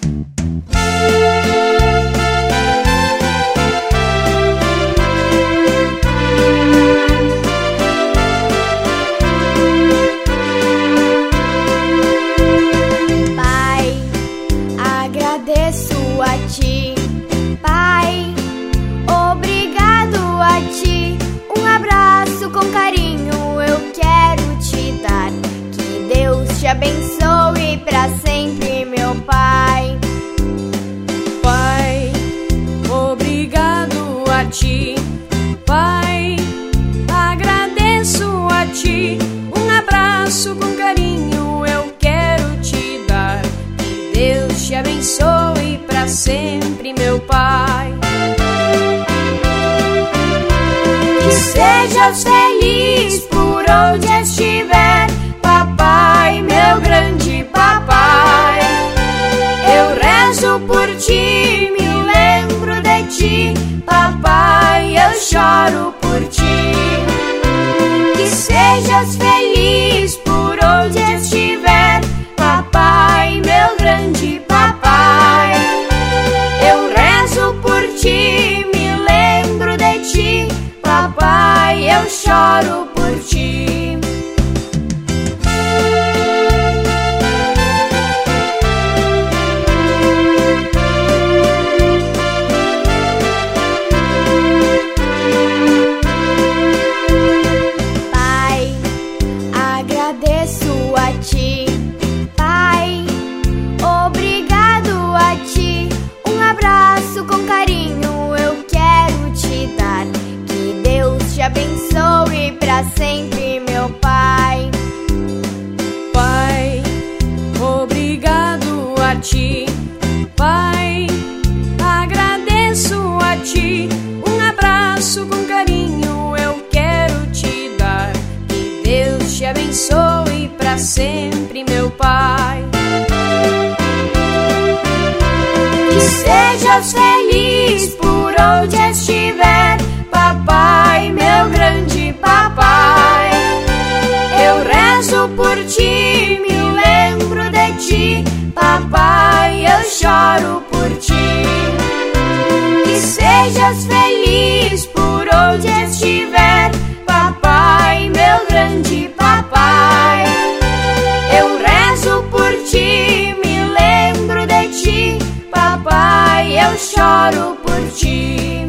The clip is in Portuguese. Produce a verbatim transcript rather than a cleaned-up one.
Agradeço a ti, Pai, obrigado a ti. Um abraço com carinho eu quero te dar. Que Deus te abençoe pra sempre, meu Pai. Pai, obrigado a ti, Pai, agradeço a ti. Um abraço com carinho eu quero te dar. Que Deus te abençoe pra sempre, meu Pai. Que sejas feliz por onde estiver, papai, meu grande papai. Eu rezo por ti, me lembro de ti, papai, eu choro por ti. Que sejas feliz por onde estiver, papai, meu grande papai. Eu rezo por ti, me lembro de ti, papai, eu choro por ti. Pai, agradeço a ti, Pai, obrigado a ti. Um abraço com carinho eu quero te dar. Que Deus te abençoe pra sempre, meu Pai. Pai, obrigado a ti, Pai, agradeço a ti. Um abraço com carinho eu quero te dar. Que Deus te abençoe pra sempre, meu Pai. Que sejas feliz por onde estiver, papai, meu grande papai. Eu rezo por ti, me lembro de ti, papai, eu choro por ti. Que sejas feliz por onde estiver, papai, meu grande papai. Eu rezo por ti, me lembro de ti, papai, eu choro por ti.